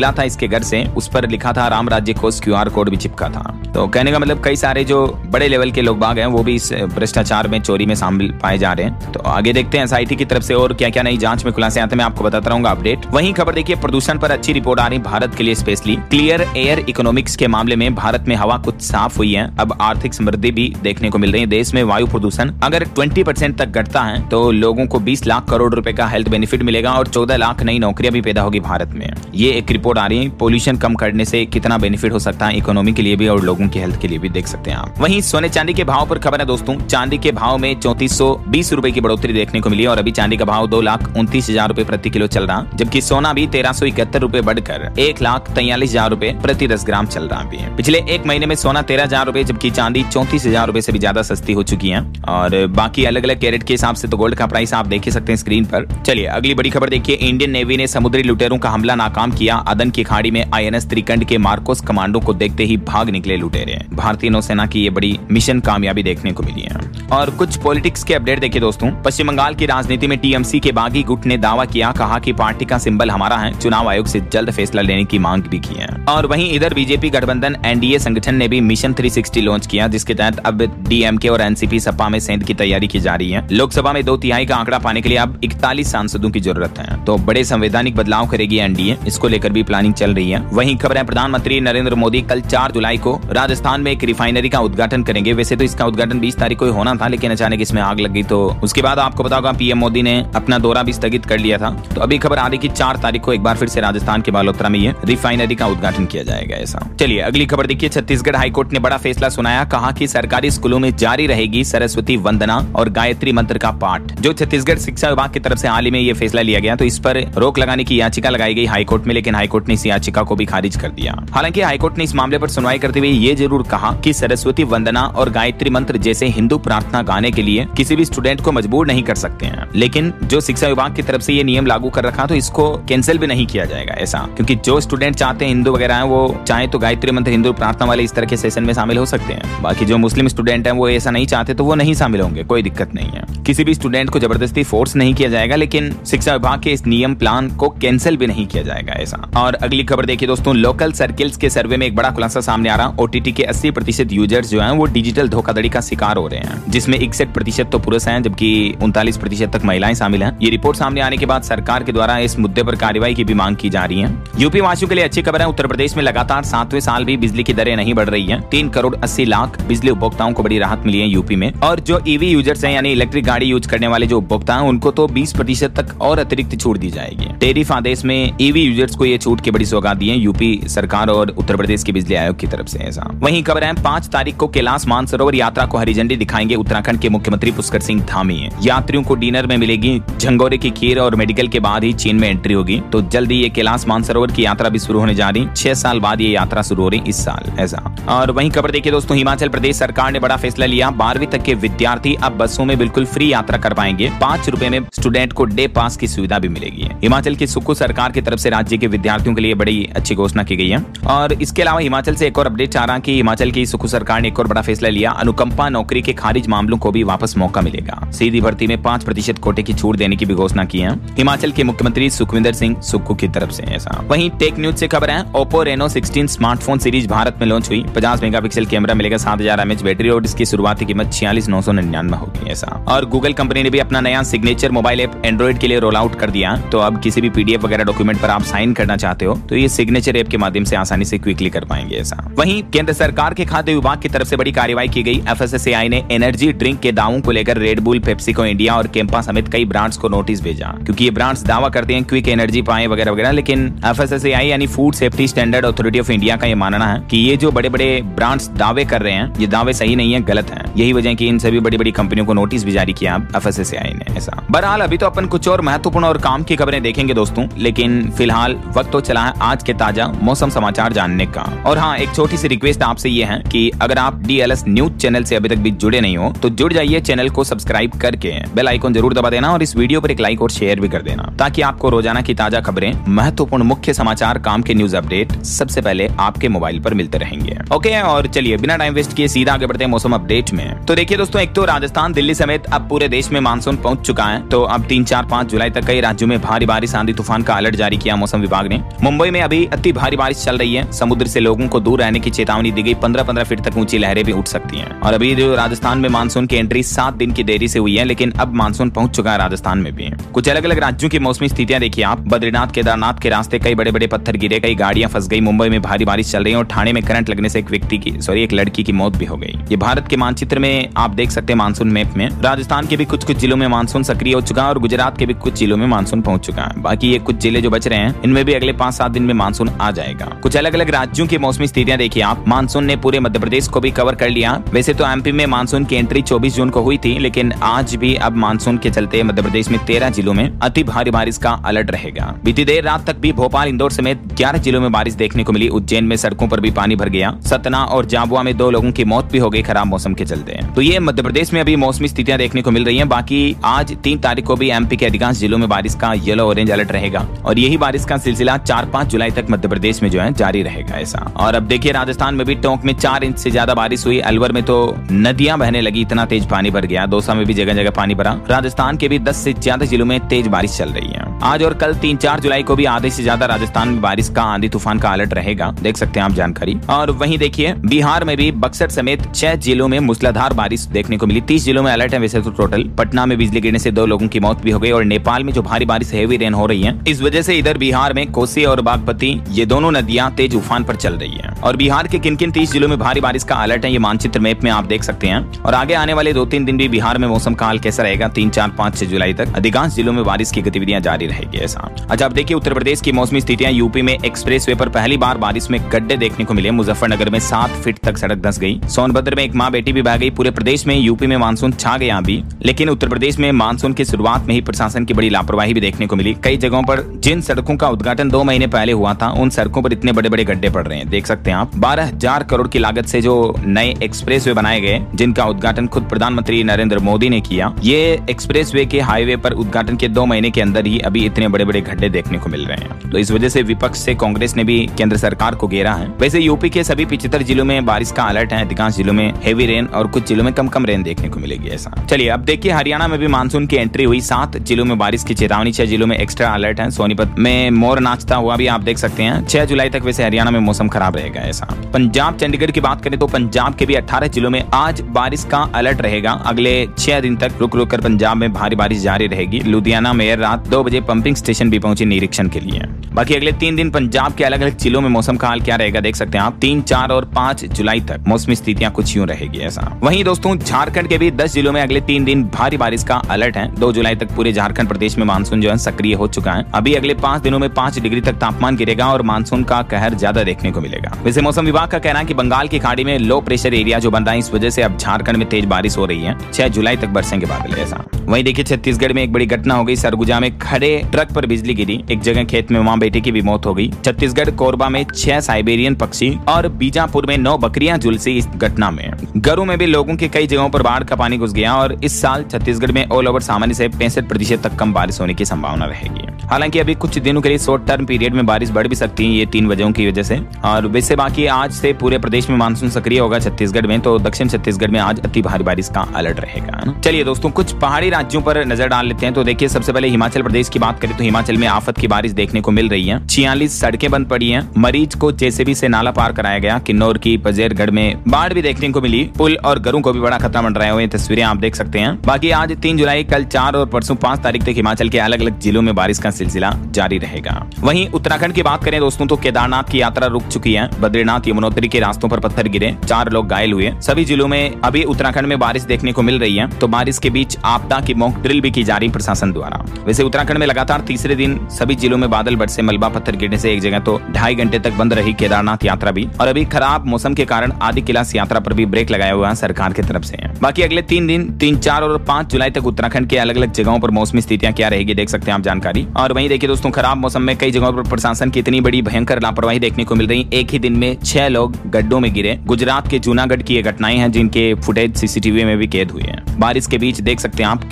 निकला था इसके घर से, उस पर लिखा था राम राज्य कोष, क्यूआर कोड भी चिपका था। तो कहने का मतलब कई सारे जो बड़े लेवल के लोग बाग हैं वो भी इस भ्रष्टाचार में, चोरी में शामिल पाए जा रहे हैं। तो आगे देखते हैं एसआईटी की तरफ से और क्या क्या नई जांच में खुलासे आते हैं, मैं आपको बताता रहूंगा अपडेट। वहीं खबर देखिए, प्रदूषण पर अच्छी रिपोर्ट आ रही भारत के लिए स्पेशली। क्लियर एयर इकोनॉमिक्स के मामले में भारत में हवा कुछ साफ हुई है, अब आर्थिक समृद्धि भी देखने को मिल रही है। देश में वायु प्रदूषण अगर बीस परसेंट तक घटता है तो लोगों को बीस लाख करोड़ रुपए का हेल्थ बेनिफिट मिलेगा और चौदह लाख नई नौकरियां भी पैदा होगी भारत में। ये एक रिपोर्ट आ रही है, पोल्यूशन कम करने से कितना बेनिफिट हो सकता है इकोनॉमी के लिए भी और लोगों की हेल्थ के लिए भी, देख सकते हैं आप। वहीं सोने चांदी के भाव पर खबर है दोस्तों, चांदी के भाव में चौंतीस सौ बीस रुपए की बढ़ोतरी देखने को मिली और अभी चांदी का भाव दो लाख उनतीस हजार रुपए प्रति किलो चल रहा, जबकि सोना भी तेरह सौ इकहत्तर रुपए बढ़कर एक लाख तैयालीस हजार रुपए प्रति दस ग्राम चल रहा भी है। पिछले एक महीने में सोना तेरह हजार रुपए जबकि चांदी चौंतीस हजार रुपए से भी ज्यादा सस्ती हो चुकी है। और बाकी अलग अलग कैरेट के हिसाब से तो गोल्ड का प्राइस आप देख ही सकते हैं स्क्रीन पर। चलिए अगली बड़ी खबर देखिए, इंडियन नेवी ने समुद्री लुटेरों का हमला नाकाम किया, अदन की खाड़ी में आईएनएस त्रिकंड के मार्कोस कमांडो को देखते ही भाग निकले लुटेरे। भारतीय नौसेना की ये बड़ी मिशन कामयाबी देखने को मिली है। और कुछ पॉलिटिक्स के अपडेट देखिए दोस्तों, पश्चिम बंगाल की राजनीति में टीएमसी के बागी गुट ने दावा किया, कहा कि पार्टी का सिंबल हमारा है, चुनाव आयोग से जल्द फैसला लेने की मांग भी की है। और वहीं इधर बीजेपी गठबंधन एनडीए संगठन ने भी मिशन तीन सौ साठ लॉन्च किया, जिसके तहत अब डीएमके और एनसीपी सपा में सेंध की तैयारी की जा रही है। लोकसभा में दो तिहाई का आंकड़ा पाने के लिए अब इकतालीस सांसदों की जरूरत है, तो बड़े संवैधानिक बदलाव करेगी एनडीए, इसको लेकर भी प्लानिंग चल रही है। वहीं खबर है, प्रधानमंत्री नरेंद्र मोदी कल चार जुलाई को राजस्थान में एक रिफाइनरी का उद्घाटन करेंगे। वैसे तो इसका उद्घाटन बीस तारीख को होना था, लेकिन अचानक इसमें आग लग गई, तो उसके बाद आपको पता होगा पीएम मोदी ने अपना दौरा भी स्थगित कर लिया था। तो अभी खबर आ रही कि चार तारीख को एक बार फिर से राजस्थान के बालोतरा में ये रिफाइनरी का उद्घाटन किया जाएगा ऐसा। चलिए अगली खबर देखिए, छत्तीसगढ़ हाईकोर्ट ने बड़ा फैसला सुनाया, कहा कि सरकारी स्कूलों में जारी रहेगी सरस्वती वंदना और गायत्री मंत्र का पाठ। जो छत्तीसगढ़ शिक्षा विभाग की तरफ से हाल ही में ये फैसला लिया गया, तो इस पर रोक लगाने की याचिका लगाई गई हाईकोर्ट में, लेकिन हाईकोर्ट ने इस याचिका को भी खारिज कर दिया। हालांकि हाईकोर्ट ने इस मामले पर सुनवाई करते हुए ये जरूर कहा कि सरस्वती वंदना और गायत्री मंत्र जैसे हिंदू प्रार्थना गाने के लिए किसी भी स्टूडेंट को मजबूर नहीं कर सकते हैं, लेकिन जो शिक्षा विभाग की तरफ से ये नियम लागू कर रखा तो इसको कैंसिल भी नहीं किया जाएगा ऐसा, क्योंकि जो स्टूडेंट चाहते हैं हिंदू वगैरह हैं वो चाहे तो गायत्री मंत्र हिंदू प्रार्थना वाले इस तरह के सेशन में शामिल हो सकते हैं। बाकी जो मुस्लिम स्टूडेंट हैं वो ऐसा नहीं चाहते तो वो नहीं शामिल होंगे, कोई दिक्कत नहीं है। किसी भी स्टूडेंट को जबरदस्ती फोर्स नहीं किया जाएगा, लेकिन शिक्षा विभाग के इस नियम प्लान को कैंसिल भी नहीं किया जाएगा ऐसा। और अगली खबर देखिए दोस्तों, लोकल सर्किल्स के सर्वे में एक बड़ा खुलासा सामने आ रहा, ओटीटी के अस्सी प्रतिशत यूजर्स जो हैं वो डिजिटल धोखाधड़ी का शिकार हो रहे हैं, जिसमें इकसठ प्रतिशत तो पुरुष हैं जबकि उनतालीस प्रतिशत तक महिलाएं शामिल हैं। ये रिपोर्ट सामने आने के बाद सरकार के द्वारा इस मुद्दे पर कार्रवाई की भी मांग की जा रही है। यूपी वासियों के लिए अच्छी खबर है, उत्तर प्रदेश में लगातार सातवें साल भी बिजली की दरें नहीं बढ़ रही है। तीन करोड़ अस्सी लाख बिजली उपभोक्ताओं को बड़ी राहत मिली है यूपी में। और जो ईवी यूजर्स हैं यानी इलेक्ट्रिक गाड़ी यूज करने वाले जो उपभोक्ता हैं उनको तो बीस प्रतिशत तक और अतिरिक्त छूट दी जाएगी। टेरिफ आदेश में ईवी यूजर्स को ये छूट की बड़ी सौगात दी है यूपी सरकार और उत्तर प्रदेश के बिजली आयोग की तरफ से ऐसा। वहीं खबर है, पांच तारीख को कैलाश मानसरोवर यात्रा को हरी झंडी दिखाएंगे उत्तराखंड के मुख्यमंत्री पुष्कर सिंह धामी। यात्रियों को डिनर में मिलेगी झंगोरे की खीर और मेडिकल के बाद ही चीन में एंट्री होगी। तो जल्द ही ये कैलाश मानसरोवर की यात्रा भी शुरू होने जा रही, छह साल बाद ये यात्रा शुरू हो रही इस साल ऐसा। और वहीं खबर देखिए दोस्तों, हिमाचल प्रदेश सरकार ने बड़ा फैसला लिया, बारहवीं तक के विद्यार्थी अब बसों में बिल्कुल फ्री यात्रा कर पाएंगे। पांच रुपए में स्टूडेंट को डे पास की सुविधा भी मिलेगी। हिमाचल की सुक्खू सरकार की तरफ से राज्य के विद्यार्थियों के लिए बड़ी अच्छी घोषणा की गई है। और इसके अलावा हिमाचल से एक और अपडेट आ रहा कि हिमाचल की सुक्खू सरकार ने एक और बड़ा फैसला लिया, अनुकंपा नौकरी के खारिज मामलों को भी वापस मौका मिलेगा। सीधी भर्ती में पांच प्रतिशत कोटे की छूट देने की भी घोषणा की है हिमाचल के मुख्यमंत्री सुखविंदर सिंह सुक्खू की तरफ से ऐसा। वहीं टेक न्यूज से खबर है, ओप्पो रेनो सोलह स्मार्टफोन सीरीज भारत में लॉन्च हुई। पचास मेगापिक्सल कैमरा मिलेगा, सात हजार एमएच बैटरी और इसकी शुरुआती कीमत छियालीस नौ सौ निन्यानवे होगी ऐसा। और गूगल कंपनी ने भी अपना नया सिग्नेचर मोबाइल ऐप एंड्रॉइड के लिए रोल आउट कर दिया। तो अब किसी भी पीडीएफ वगैरह डॉक्यूमेंट पर आप साइन करना चाहते हो तो ये सिग्नेचर ऐप के माध्यम से आसानी से क्विकली कर पाएंगे ऐसा। वहीं केंद्र सरकार के खाद्य विभाग की तरफ से बड़ी कार्रवाई की गई। एफएसएसएआई ने एनर्जी ड्रिंक के दावों को लेकर रेड बुल, पेप्सिको इंडिया और कैंपा समेत कई ब्रांड्स को नोटिस भेजा, क्योंकि ये ब्रांड्स दावा करते हैं क्विक एनर्जी पाए वगैरह वगैरह, लेकिन एफएसएसएआई यानी food safety standard authority of India का ये मानना है कि ये जो बड़े बड़े ब्रांड्स दावे कर रहे हैं ये दावे सही नहीं है, गलत है। यही वजह की इन सभी बड़ी बड़ी कंपनियों को नोटिस भी जारी किया एफएसएसएआई ने ऐसा। बहरहाल अभी तो अपन कुछ और महत्वपूर्ण और काम की खबरें देखेंगे दोस्तों, लेकिन फिलहाल वक्त तो चला है आज के ताजा मौसम समाचार जानने का। और हाँ, एक छोटी सी रिक्वेस्ट आपसे ये है कि अगर आप डीएलएस न्यूज चैनल से अभी तक भी जुड़े नहीं हो तो जुड़ जाइए, चैनल को सब्सक्राइब करके बेल आइकन जरूर दबा देना और इस वीडियो पर एक लाइक और शेयर भी कर देना, ताकि आपको रोजाना की ताजा खबरें, महत्वपूर्ण मुख्य समाचार, काम के न्यूज अपडेट सबसे पहले आपके मोबाइल पर मिलते रहेंगे। ओके, और चलिए बिना टाइम वेस्ट किए सीधा आगे बढ़ते हैं मौसम अपडेट में। तो देखिए दोस्तों, एक तो राजस्थान, दिल्ली समेत अब पूरे देश में मानसून पहुंच चुका है। तो अब तीन चार पांच जुलाई तक कई राज्यों में भारी बारिश, आंधी तूफान का अलर्ट जारी किया मौसम विभाग ने। मुंबई में अभी अति भारी बारिश चल रही है। समुद्र से लोगों को दूर रहने की चेतावनी दी गई। पंद्रह पंद्रह फीट तक ऊंची लहरें भी उठ सकती हैं। और अभी जो राजस्थान में मानसून की एंट्री सात दिन की देरी से हुई है, लेकिन अब मानसून पहुंच चुका है राजस्थान में भी। कुछ अलग अलग राज्यों की मौसमी स्थितियां देखिए आप। बद्रीनाथ केदारनाथ के रास्ते कई बड़े बड़े पत्थर गिरे, कई गाड़ियां फंस गई। मुंबई में भारी बारिश चल रही है और ठाणे में करंट लगने से एक व्यक्ति की सॉरी एक लड़की की मौत भी हो गई। ये भारत के मानचित्र में आप देख सकते हैं मानसून मैप में। राजस्थान के भी कुछ कुछ जिलों में मानसून सक्रिय हो चुका है और गुजरात के भी कुछ जिलों में मानसून पहुंच चुका है। बाकी ये कुछ जिले जो बच रहे हैं, इनमें भी अगले पांच सात दिन में मानसून आ जाएगा। कुछ अलग अलग राज्यों की मौसमी स्थितियां देखिए आप। मानसून ने पूरे मध्य प्रदेश को भी कवर कर लिया। वैसे तो एमपी में मानसून की एंट्री चौबीस जून को हुई थी, लेकिन आज भी अब मानसून के चलते मध्य प्रदेश में तेरह जिलों में अति भारी बारिश का अलर्ट रहेगा। बीती देर रात तक भी भोपाल, इंदौर समेत ग्यारह जिलों में बारिश देखने को मिली। उज्जैन में सड़कों पर भी पानी भर गया। सतना और झाबुआ में दो लोगों की मौत भी हो गई खराब मौसम के चलते। तो ये मध्य प्रदेश में अभी मौसमी स्थितियां देखने को मिल रही हैं। बाकी आज तीन तारीख को भी एमपी के अधिकांश जिलों में बारिश का येलो ऑरेंज अलर्ट रहेगा और यही बारिश का सिलसिला चार पाँच जुलाई तक मध्य प्रदेश में जो है जारी रहेगा ऐसा। और अब देखिए राजस्थान में भी टोंक में चार इंच से ज्यादा बारिश हुई। अलवर में तो नदियां बहने लगी, इतना तेज पानी भर गया। दौसा में भी जगह जगह पानी भरा। राजस्थान के भी दस से ज्यादा जिलों में तेज बारिश चल रही है। आज और कल तीन चार जुलाई को भी आधे से ज्यादा राजस्थान में बारिश का आंधी तूफान का अलर्ट रहेगा, देख सकते हैं आप जानकारी। और वहीं देखिए बिहार में भी बक्सर समेत छह जिलों में मूसलाधार बारिश देखने को मिली। तीस जिलों में अलर्ट है वैसे तो टोटल। पटना में बिजली गिरने से दो लोगों की मौत भी हो गई और नेपाल में जो भारी बारिश हेवी रेन हो रही है, इस वजह से इधर बिहार में कोसी और बागमती ये दोनों नदियां तेज उफान पर चल रही है। और बिहार के किन किन तीस जिलों में भारी बारिश का अलर्ट है ये मानचित्र मैप में आप देख सकते हैं। और आगे आने वाले दो तीन दिन भी बिहार में मौसम का हाल कैसा रहेगा, तीन चार पाँच छह जुलाई तक अधिकांश जिलों में बारिश की गतिविधियां जारी रहेगी ऐसा। अच्छा आप देखिए उत्तर प्रदेश की मौसमी स्थितियां। यूपी में एक्सप्रेस वे पर पहली बार बारिश में गड्ढे देखने को मिले। मुजफ्फरनगर में सात फीट तक सड़क धंस गई। सोनभद्र में एक माँ बेटी भी बह गई। पूरे प्रदेश में यूपी में मानसून छा गया अभी, लेकिन उत्तर प्रदेश में मानसून की शुरुआत में ही प्रशासन की बड़ी लापरवाही भी देखने को मिली। कई जगहों पर जिन सड़कों का उद्घाटन दो महीने पहले हुआ था, उन सड़कों पर इतने बड़े बड़े गड्ढे पड़ रहे हैं, देख सकते हैं आप। बारह हजार करोड़ की लागत से जो नए एक्सप्रेस वे बनाए गए, जिनका उद्घाटन खुद प्रधानमंत्री नरेंद्र मोदी ने किया, ये एक्सप्रेस वे के हाईवे पर उद्घाटन के दो महीने के अंदर ही अभी इतने बड़े बड़े गड्ढे देखने को मिल रहे हैं। तो इस वजह से विपक्ष से कांग्रेस ने भी केंद्र सरकार को घेरा है। वैसे यूपी के सभी पिछहत्तर जिलों में बारिश का अलर्ट है। अधिकांश जिलों में हेवी रेन और कुछ जिलों में कम कम रेन देखने को मिलेगी ऐसा। चलिए अब देखिए हरियाणा में भी मानसून की एंट्री हुई। सात जिलों में बारिश की चेतावनी, छह जिलों में एक्स्ट्रा अलर्ट है। सोनीपत में मोर नाचता हुआ भी आप देख सकते हैं। छह जुलाई तक वैसे हरियाणा में मौसम खराब रहेगा ऐसा। पंजाब चंडीगढ़ की बात करें तो पंजाब के भी अठारह जिलों में आज बारिश का अलर्ट रहेगा। अगले छह दिन तक रुक रुक कर पंजाब में भारी बारिश जारी रहेगी। लुधियाना में रात दो बजे पंपिंग स्टेशन भी पहुंचे निरीक्षण के लिए। बाकी अगले तीन दिन पंजाब के अलग अलग जिलों में मौसम का हाल क्या रहेगा देख सकते हैं आप। तीन चार और पाँच जुलाई तक मौसमी स्थितियां कुछ यूं रहेगी ऐसा। वहीं दोस्तों झारखंड के भी दस जिलों में अगले तीन दिन भारी बारिश का अलर्ट है। दो जुलाई तक पूरे झारखंड प्रदेश में मानसून जो है सक्रिय हो चुका है। अभी अगले पांच दिनों में पांच डिग्री तक तापमान गिरेगा और मानसून का कहर ज्यादा देखने को मिलेगा। वैसे मौसम विभाग का कहना है कि बंगाल की खाड़ी में लो प्रेशर एरिया जो बन रहा है, इस वजह से अब झारखंड में तेज बारिश हो रही है। छह जुलाई तक बरसेंगे बादल ऐसा। वहीं देखिए छत्तीसगढ़ में एक बड़ी घटना हो गई। सरगुजा में खड़े ट्रक पर बिजली गिरी। एक जगह खेत में मां बेटे की भी मौत हो गई। छत्तीसगढ़ कोरबा में छह साइबेरियन पक्षी और बीजापुर में नौ बकरियां झुलसी इस घटना में। घरों में भी लोगों के कई जगहों पर बाढ़ का पानी घुस गया और इस साल छत्तीसगढ़ में ऑल ओवर सामान्य से पैंसठ प्रतिशत तक कम बारिश होने की संभावना रहेगी। हालांकि अभी कुछ दिनों के लिए शॉर्ट टर्म पीरियड में बारिश बढ़ भी सकती है, ये तीन वजहों की वजह से। और वैसे बाकी आज से पूरे प्रदेश में मानसून सक्रिय होगा। छत्तीसगढ़ में तो दक्षिण छत्तीसगढ़ में आज अति भारी बारिश का अलर्ट रहेगा। चलिए दोस्तों कुछ पहाड़ी राज्यों पर नजर डाल लेते हैं। तो देखिए सबसे पहले हिमाचल प्रदेश की बात करें तो हिमाचल में आफत की बारिश देखने को मिल रही है। छियालीस सड़कें बंद पड़ी हैं। मरीज को जेसीबी से नाला पार कराया गया। किन्नौर की पजेरगढ़ में बाढ़ भी देखने को मिली। पुल और घरों को भी बड़ा खतरा मंडराए हुए तस्वीरें आप देख सकते हैं। बाकी आज तीन जुलाई, कल चार और परसों पांच तारीख तक हिमाचल के अलग अलग जिलों में बारिश का सिलसिला जारी रहेगा। वहीं उत्तराखंड की बात करें दोस्तों तो केदारनाथ की यात्रा रुक चुकी है। बद्रीनाथ यमुनोत्री के रास्तों पर पत्थर गिरे, चार लोग घायल हुए। सभी जिलों में अभी उत्तराखंड में बारिश देखने को मिल रही है। तो बारिश के बीच आपदा की मॉक ड्रिल भी की जा रही प्रशासन द्वारा। वैसे उत्तराखंड में लगातार तीसरे दिन सभी जिलों में बादल बरसे। मलबा पत्थर गिरने से एक जगह तो ढाई घंटे तक बंद रही केदारनाथ यात्रा भी। और अभी खराब मौसम के कारण आदि कैलाश यात्रा पर भी ब्रेक लगाया हुआ है सरकार की तरफ से। बाकी अगले तीन दिन तीन चार और पांच जुलाई तक उत्तराखंड के अलग अलग जगहों पर मौसमी स्थितियां क्या रहेगी देख सकते हैं आप जानकारी। और वहीं देखिए दोस्तों खराब मौसम में कई जगहों पर प्रशासन की इतनी बड़ी भयंकर लापरवाही देखने को मिल रही। एक ही दिन में छह लोग गड्ढों में गिरे। गुजरात के जूनागढ़ की ये घटनाएं हैं जिनके फुटेज सीसीटीवी में भी कैद हुए हैं। बारिश के बीच देख सकते हैं आप किसी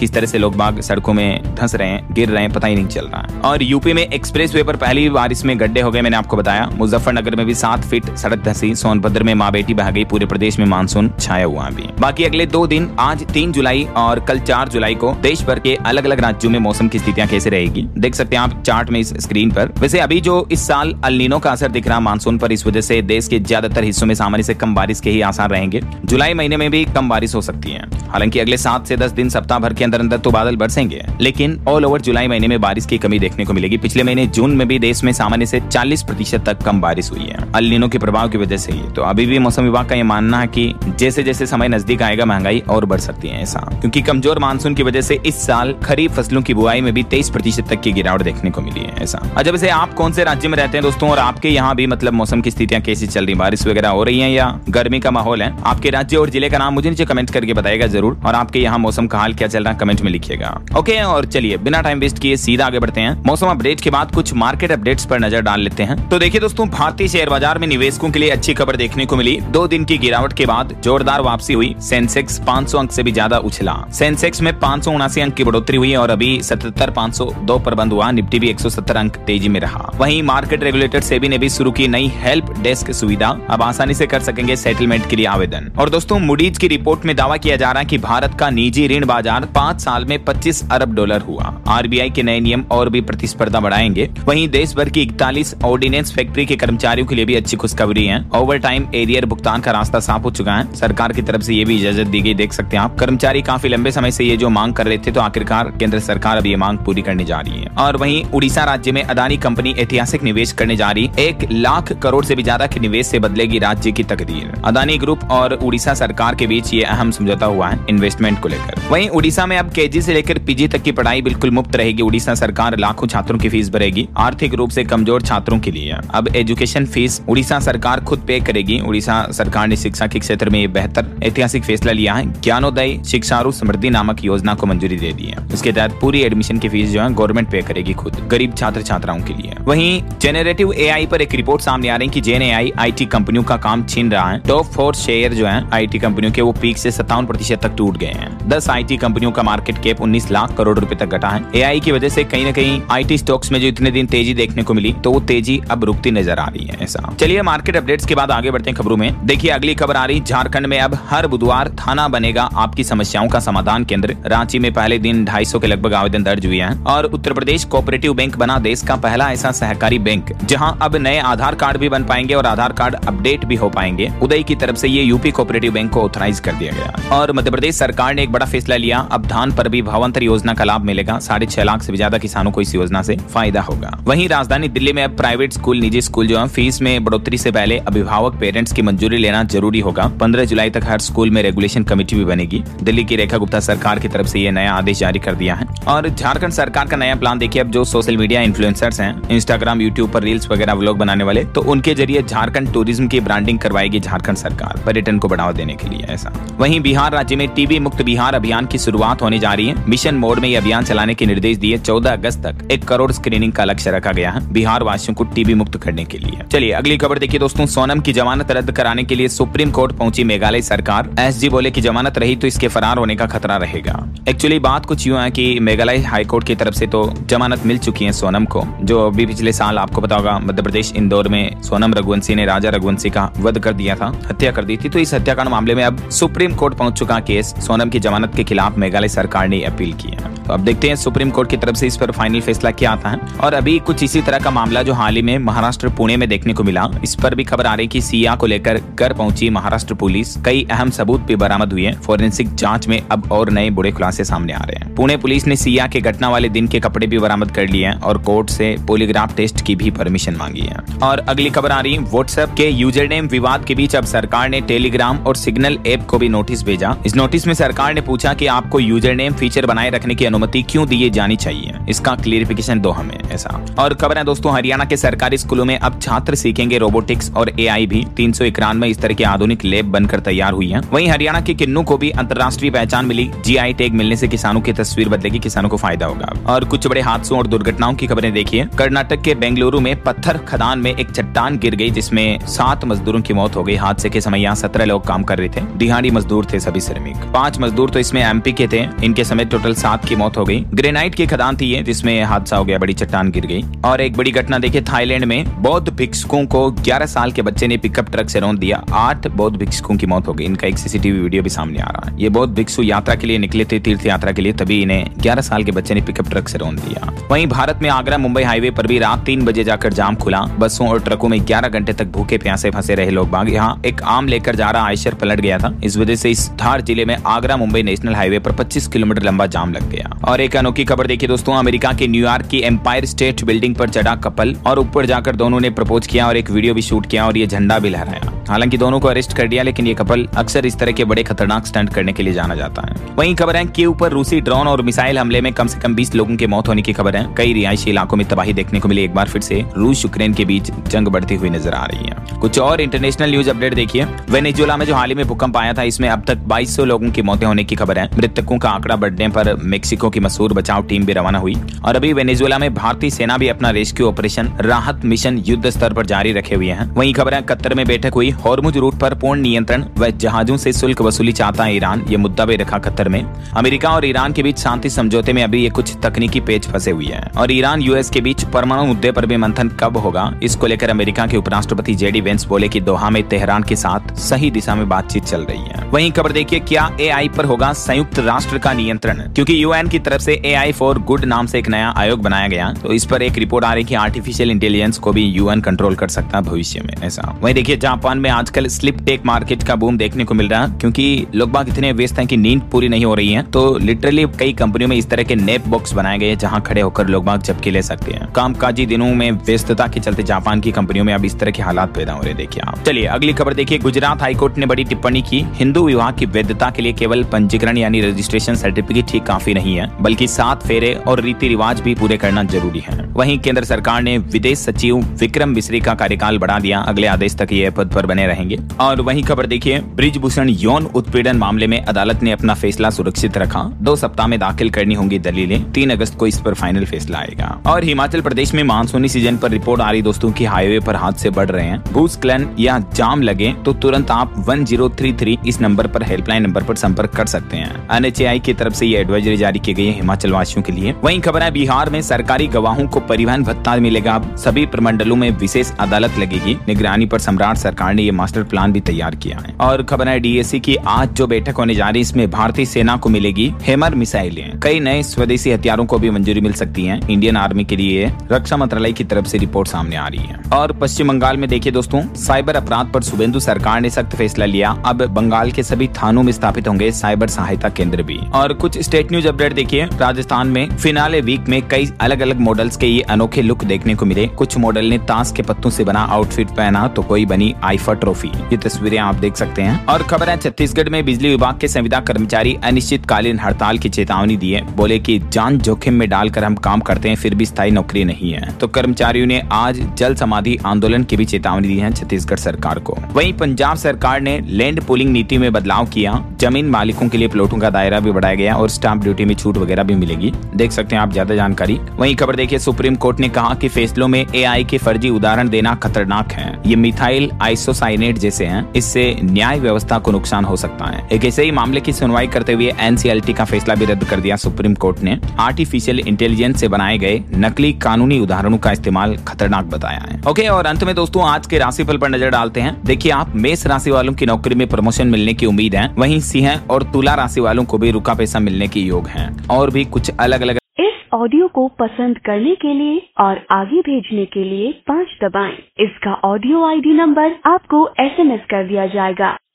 किस तरह से लोग बाग सड़कों में धंस रहे हैं, गिर रहे हैं, पता ही नहीं चल रहा है। और यूपी में एक्सप्रेस वे पर पहली बारिश में गड्ढे हो गए, मैंने आपको बताया। मुजफ्फरनगर में भी सात फीट सड़क धंसी। सोनभद्र में माँ बेटी बह गई। पूरे प्रदेश में मानसून छाया हुआ अभी। बाकी अगले दो दिन, आज तीन जुलाई और कल चार जुलाई को देश भर के अलग अलग राज्यों में मौसम की स्थितियां कैसे रहेगी देख सकते हैं आप चार्ट में इस स्क्रीन पर। वैसे अभी जो इस साल अल नीनो का असर दिख रहा मानसून पर, इस वजह से देश के ज्यादातर हिस्सों में सामान्य से कम बारिश के ही आसार रहेंगे। जुलाई महीने में भी कम बारिश हो सकती है। हालांकि अगले सात से दस दिन सप्ताह भर के अंदर अंदर तो बादल बरसेंगे, लेकिन ऑल ओवर जुलाई महीने में बारिश की कमी देखने को मिलेगी। पिछले महीने जून में भी देश में सामान्य से चालीस प्रतिशत तक कम बारिश हुई है अल नीनो के प्रभाव की वजह से ही। तो अभी भी मौसम विभाग का यह मानना है कि जैसे जैसे समय नजदीक आएगा महंगाई और बढ़ सकती है ऐसा, क्योंकि कमजोर मानसून की वजह से इस साल खरीफ फसलों की बुआई में भी तेईस प्रतिशत तक की गिरावट देखने को मिली है ऐसा। अच्छा, वैसे आप कौन से राज्य में रहते हैं दोस्तों, और आपके यहाँ भी मतलब मौसम की स्थितियां कैसी चल रही, बारिश वगैरह हो रही है या गर्मी का माहौल है? आपके राज्य और जिले का नाम मुझे नीचे कमेंट करके बताइएगा जरूर, और आपके यहाँ मौसम का हाल क्या चल रहा है कमेंट में लिखिएगा। ओके, और चलिए बिना टाइम वेस्ट किए सीधा आगे बढ़ते हैं। मौसम अपडेट के बाद कुछ मार्केट अपडेट्स पर नजर डाल लेते हैं। तो देखिए दोस्तों, भारतीय शेयर बाजार में निवेशकों के लिए अच्छी खबर देखने को मिली। दो दिन की गिरावट के बाद जोरदार वापसी हुई। सेंसेक्स पाँच सौ अंक से भी ज्यादा उछला। सेंसेक्स में पाँच सौ उनासी अंक की बढ़ोतरी हुई और अभी सतहत्तर पाँच सौ दो पर बंद हुआ। निफ्टी भी एक सौ सत्तर अंक तेजी में रहा। वहीं मार्केट रेगुलेटर सेबी ने भी शुरू की नई हेल्प डेस्क सुविधा। अब आसानी से कर सकेंगे सेटलमेंट के लिए आवेदन। और दोस्तों, मूडीज की रिपोर्ट में दावा किया जा रहा है कि भारत का निजी ऋण बाजार पाँच साल में पच्चीस अरब डॉलर हुआ। आरबीआई के नए नियम और भी प्रतिस्पर्धा बढ़ाएंगे। वहीं देश भर की इकतालीस ऑर्डिनेंस फैक्ट्री के कर्मचारियों के लिए भी अच्छी खुशखबरी है। ओवर टाइम एरियर भुगतान का रास्ता साफ हो चुका है। सरकार की तरफ से ये भी इजाजत दी गई, देख सकते हैं आप। कर्मचारी काफी लंबे समय से ये जो मांग कर रहे थे, तो आखिरकार केंद्र सरकार अब ये मांग पूरी करने जा रही है। और वहीं उड़ीसा राज्य में अदानी कंपनी ऐतिहासिक निवेश करने जा रही। एक लाख करोड़ से भी ज्यादा के निवेश से बदलेगी राज्य की तकदीर। अदानी ग्रुप और उड़ीसा सरकार के बीच ये अहम समझौता हुआ है इन्वेस्टमेंट को लेकर। वहीं उड़ीसा में अब केजी से लेकर पीजी तक की पढ़ाई बिल्कुल मुफ्त रहेगी। उड़ीसा सरकार लाखों छात्रों की फीस भरेगी। आर्थिक रूप से कमजोर छात्रों के लिए अब एजुकेशन फीस उड़ीसा सरकार खुद पे करेगी। उड़ीसा सरकार ने शिक्षा के क्षेत्र में बेहतर ऐतिहासिक फैसला लिया है। ज्ञानोदय शिक्षारू समृद्धि नामक योजना को मंजूरी दे दी है। इसके तहत पूरी एडमिशन की फीस जो है गवर्नमेंट पे करेगी खुद, गरीब छात्र छात्राओं के लिए। वहीं जेनरेटिव एआई पर एक रिपोर्ट सामने आ रही है कि जेन एआई आईटी कंपनियों का काम छीन रहा है। टॉप फोर शेयर जो है आईटी कंपनियों के, वो पीक से सत्तावन प्रतिशत तक टूट गए हैं। दस आईटी कंपनियों का मार्केट कैप उन्नीस लाख करोड़ रुपए तक घटा है। एआई की वजह से कहीं न कहीं आईटी स्टॉक्स में जो इतने दिन तेजी देखने को मिली, तो वो तेजी अब रुकती नजर आ रही है ऐसा। चलिए मार्केट अपडेट्स के बाद आगे बढ़ते हैं खबरों में। देखिए अगली खबर आ रही, झारखंड में अब हर बुधवार थाना बनेगा आपकी समस्याओं का समाधान केंद्र। रांची में पहले दिन ढाई सौ के लगभग आवेदन दर्ज हुए हैं। और उत्तर प्रदेश कोऑपरेटिव बैंक बना देश का पहला ऐसा सहकारी बैंक जहां अब नए आधार कार्ड भी बन पाएंगे और आधार कार्ड अपडेट भी हो पाएंगे। उदय की तरफ से ये यूपी कोऑपरेटिव बैंक को ऑथराइज कर दिया गया। और मध्य प्रदेश सरकार ने एक बड़ा फैसला लिया, अब धान पर भी भावांतर योजना का लाभ मिलेगा। साढ़े छह लाख से भी ज्यादा किसानों को इस योजना से फायदा होगा। वहीं राजधानी दिल्ली में अब प्राइवेट स्कूल, निजी स्कूल जो है फीस में बढ़ोतरी से पहले अभिभावक पेरेंट्स की मंजूरी लेना जरूरी होगा। पंद्रह जुलाई तक हर स्कूल में रेगुलेशन कमेटी भी बनेगी। दिल्ली की रेखा गुप्ता सरकार की तरफ से ये नया आदेश जारी कर दिया है। और झारखंड सरकार का नया प्लान देखिए, अब जो सोशल मीडिया इन्फ्लुएंसर्स हैं, इंस्टाग्राम यूट्यूब पर रील्स वगैरह व्लॉग बनाने वाले, तो उनके जरिए झारखंड टूरिज्म की ब्रांडिंग करवाएगी झारखंड सरकार, पर्यटन को बढ़ावा देने के लिए ऐसा। वहीं बिहार राज्य में टीबी मुक्त बिहार अभियान की शुरुआत होने जा रही है। मिशन मोड में ये अभियान चलाने के निर्देश दिए। चौदह अगस्त तक एक करोड़ स्क्रीनिंग का लक्ष्य रखा गया है बिहार वासियों को टीबी मुक्त करने के लिए। चलिए अगली खबर देखिए दोस्तों, सोनम की जमानत रद्द कराने के लिए सुप्रीम कोर्ट पहुंची मेघालय सरकार। एसजी बोले कि जमानत रही तो इसके फरार होने का खतरा रहेगा। एक्चुअली बात कुछ यूं है कि मेघालय हाईकोर्ट की तरफ से तो जमानत मिल चुकी है सोनम को, जो अभी पिछले साल आपको पता होगा मध्य प्रदेश इंदौर में सोनम रघुवंशी ने राजा रघुवंशी का वध कर दिया था, हत्या कर दी थी। तो इस हत्याकांड मामले में अब सुप्रीम कोर्ट पहुंच चुका केस। सोनम की जमानत के खिलाफ मेघालय सरकार ने अपील की है। तो अब देखते हैं सुप्रीम कोर्ट की तरफ से इस पर फाइनल फैसला क्या आता है। और अभी कुछ इसी तरह का मामला जो हाल ही में महाराष्ट्र पुणे में देखने को मिला, इस पर भी खबर आ रही कि सिया को लेकर घर पहुंची महाराष्ट्र पुलिस। कई अहम सबूत भी बरामद हुए। फोरेंसिक जांच में अब और नए बड़े खुलासे सामने आ रहे हैं। पुणे पुलिस ने सिया के घटना वाले दिन के कपड़े भी बरामद कर लिए हैं और कोर्ट से पॉलीग्राफ टेस्ट की भी परमिशन मांगी है। और अगली खबर आ रही है, व्हाट्सएप के यूजर नेम विवाद के बीच अब सरकार ने टेलीग्राम और सिग्नल ऐप को भी नोटिस भेजा। इस नोटिस में सरकार ने पूछा कि आपको यूजर नेम फीचर बनाए रखने की अनुमति क्यों दी जानी चाहिए, इसका क्लियरिफिकेशन दो हमें ऐसा। और खबर है दोस्तों, हरियाणा के सरकारी स्कूलों में अब छात्र सीखेंगे रोबोटिक्स और एआई भी। तीन सौ इक्यानवे इस तरह की आधुनिक लैब बनकर तैयार हुई है। वहीं हरियाणा के किन्नू को भी अंतर्राष्ट्रीय पहचान मिली। जीआई टैग मिलने से किसानों की तस्वीर बदलेगी, किसानों को फायदा होगा। और कुछ बड़े हादसों और दुर्घटनाओं की खबरें देखिए। कर्नाटक के बेंगलुरु में पत्थर खदान में एक चट्टान गिर गई, जिसमें सात मजदूरों की मौत हो गई। हादसे के समय यहाँ सत्रह लोग काम कर रहे थे। दिहाड़ी मजदूर थे सभी श्रमिक। पांच मजदूर मजदूर तो इसमें एमपी के थे, इनके समेत टोटल सात की मौत हो गई। ग्रेनाइट की खदान थी ये, जिसमें हादसा हो गया, बड़ी चट्टान गिर गई। और एक बड़ी घटना देखिए, थाईलैंड में बौद्ध भिक्षुकों को ग्यारह साल के बच्चे ने पिकअप ट्रक से रौंद दिया, आठ बौद्ध भिक्षुकों की मौत हो गई। इनका एक सीसीटीवी वीडियो भी सामने आ रहा है। ये बौद्ध भिक्षु यात्रा के लिए निकले थे, तीर्थ यात्रा के लिए, तभी इन्हें ग्यारह साल के बच्चे ने पिकअप ट्रक से रौंद दिया। वहीं भारत में आगरा मुंबई हाईवे पर भी रात तीन बजे जाकर जाम खुला। बसों और ट्रकों में ग्यारह घंटे तक भूखे प्यासे फंसे रहे लोग बाग। यहाँ एक आम लेकर जा रहा आयशर पलट गया था। इस वजह से इस धार जिले में आगरा मुंबई नेशनल हाईवे पर पच्चीस किलोमीटर लंबा जाम लग गया। और एक अनोखी खबर देखिए दोस्तों, अमेरिका के न्यूयॉर्क की एम्पायर स्टेट बिल्डिंग पर चढ़ा कपल और ऊपर जाकर दोनों ने प्रपोज किया और एक वीडियो भी शूट किया और ये झंडा भी लहराया। हालांकि दोनों को अरेस्ट कर दिया, लेकिन ये कपल अक्सर इस तरह के बड़े खतरनाक स्टंट करने के लिए जाना जाता है। वहीं खबर है कीव पर रूसी ड्रोन और मिसाइल हमले में कम से कम बीस लोगों की मौत होने की खबर है। कई रिहायशी इलाकों में तबाही देखने को मिली। एक बार फिर से रूस यूक्रेन के बीच जंग बढ़ती हुई नजर आ रही है। कुछ और इंटरनेशनल न्यूज अपडेट देखिए, वेनेजुएला में जो हाल ही में भूकंप आया था, इसमें अब तक बाईस सौ लोगों की मौतें होने की खबर है। मृतकों का आंकड़ा बढ़ने पर मेक्सिको की मशहूर बचाव टीम भी रवाना हुई। और अभी वेनेजुएला में भारतीय सेना भी अपना रेस्क्यू ऑपरेशन राहत मिशन युद्ध स्तर पर जारी रखे हुए हैं। वहीं खबर है कतर में बैठक हुई, हॉर्मुज रूट पर पूर्ण नियंत्रण व जहाजों से शुल्क वसूली चाहता है ईरान, ये मुद्दा भी रखा कतर में। अमेरिका और ईरान के बीच शांति समझौते में अभी ये कुछ तकनीकी पेच फंसे हुए हैं। और ईरान यूएस के बीच परमाणु मुद्दे पर भी मंथन कब होगा, इसको लेकर अमेरिका के उपराष्ट्रपति जेडी वेंस बोले कि दोहा में तेहरान के साथ सही दिशा में बातचीत चल रही है। वहीं खबर देखिए, क्या एआई पर होगा संयुक्त राष्ट्र का नियंत्रण, क्योंकि यूएन की तरफ से एआई फॉर गुड नाम से एक नया आयोग बनाया गया। तो इस पर एक रिपोर्ट आ रही है कि आर्टिफिशियल इंटेलिजेंस को भी यूएन कंट्रोल कर सकता है भविष्य में, ऐसा। वहीं देखिए, जापान में आजकल स्लिप टेक मार्केट का बूम देखने को मिल रहा है, क्योंकि लोग बाग इतने व्यस्त हैं कि नींद पूरी नहीं हो रही है। तो लिटरली कई कंपनियों में इस तरह के नैप बॉक्स बनाए गए हैं, जहां खड़े होकर लोग बाग झपकी ले सकते हैं। कामकाजी दिनों में व्यस्तता के चलते जापान की कंपनियों में अब इस तरह के हालात पैदा हो रहे हैं। देखिए आप, चलिए अगली खबर देखिए, गुजरात हाईकोर्ट ने बड़ी टिप्पणी की, हिंदू विवाह की वैधता के लिए केवल पंजीकरण यानी रजिस्ट्रेशन सर्टिफिकेट ही काफी नहीं है, बल्कि सात फेरे और रीति रिवाज भी पूरे करना जरूरी है। वहीं केंद्र सरकार ने विदेश सचिव विक्रम मिश्री का कार्यकाल बढ़ा दिया, अगले आदेश तक ये पद पर बने रहेंगे। और वहीं खबर देखिए, ब्रिजभूषण यौन उत्पीड़न मामले में अदालत ने अपना फैसला सुरक्षित रखा, दो सप्ताह में दाखिल करनी होंगी दलीलें, तीन अगस्त को इस पर फाइनल फैसला आएगा। और हिमाचल प्रदेश में मानसूनी सीजन पर रिपोर्ट आ रही दोस्तों की हाईवे पर हादसे बढ़ रहे हैं। भूस्खलन या जाम लगे तो तुरंत आप वन जीरो थ्री थ्री इस नंबर पर, हेल्पलाइन नंबर पर संपर्क कर सकते हैं। एनएचएआई की तरफ से ये एडवाइजरी जारी की गई है हिमाचल वासियों के लिए। वहीं खबर है, बिहार में सरकारी गवाहों को परिवहन भत्ता मिलेगा, सभी प्रमंडलों में विशेष अदालत लगेगी, निगरानी पर सम्राट सरकार ने ये मास्टर प्लान भी तैयार किया है। और खबर है, डीएसी की आज जो बैठक होने जा रही है, इसमें भारतीय सेना को मिलेगी हैमर मिसाइलें, कई नए स्वदेशी हथियारों को भी मंजूरी मिल सकती है इंडियन आर्मी के लिए, रक्षा मंत्रालय की तरफ से रिपोर्ट सामने आ रही है। और पश्चिम बंगाल में देखिए दोस्तों, साइबर अपराध पर शुभेंदु सरकार ने सख्त फैसला लिया, अब बंगाल के सभी थानों में स्थापित होंगे साइबर सहायता केंद्र भी। और कुछ स्टेट न्यूज अपडेट देखिए, राजस्थान में फिनाले वीक में कई अलग अलग मॉडल्स के ये अनोखे लुक देखने को मिले। कुछ मॉडल ने ताश के पत्तों से बना आउटफिट पहना, तो कोई बनी आईफा ट्रॉफी, ये तस्वीरें आप देख सकते हैं। और खबर है, छत्तीसगढ़ में बिजली विभाग के संविदा कर्मचारी अनिश्चितकालीन हड़ताल की चेतावनी दी है, बोले कि जान जोखिम में डालकर हम काम करते हैं, फिर भी स्थायी नौकरी नहीं है। तो कर्मचारियों ने आज जल समाधि आंदोलन की भी चेतावनी दी है छत्तीसगढ़ सरकार को। वहीं पंजाब सरकार ने लैंड पूलिंग नीति में बदलाव किया, जमीन मालिकों के लिए प्लॉटों का दायरा भी बढ़ाया गया और स्टाम्प ड्यूटी में छूट वगैरह भी मिलेगी, देख सकते हैं आप ज्यादा जानकारी। वहीं खबर देखिए, सुप्रीम कोर्ट ने कहा कि फैसलों में एआई के फर्जी उदाहरण देना खतरनाक है, ये मिथाइल आइसोसाइनेट जैसे हैं, इससे न्याय व्यवस्था को नुकसान हो सकता है। एक ऐसे ही मामले की सुनवाई करते हुए एनसीएलटी का फैसला भी रद्द कर दिया सुप्रीम कोर्ट ने, आर्टिफिशियल इंटेलिजेंस से बनाए गए नकली कानूनी उदाहरणों का इस्तेमाल खतरनाक बताया है। ओके, और अंत में दोस्तों आज के राशिफल पर नजर डालते हैं। देखिए आप, मेष राशि वालों की नौकरी में प्रमोशन मिलने की उम्मीद है, वहीं सिंह और तुला राशि वालों को भी रुका पैसा मिलने की योग है। और भी कुछ अलग अलग इस ऑडियो को पसंद करने के लिए और आगे भेजने के लिए पाँच दबाएं। इसका ऑडियो आईडी नंबर आपको एसएमएस कर दिया जाएगा।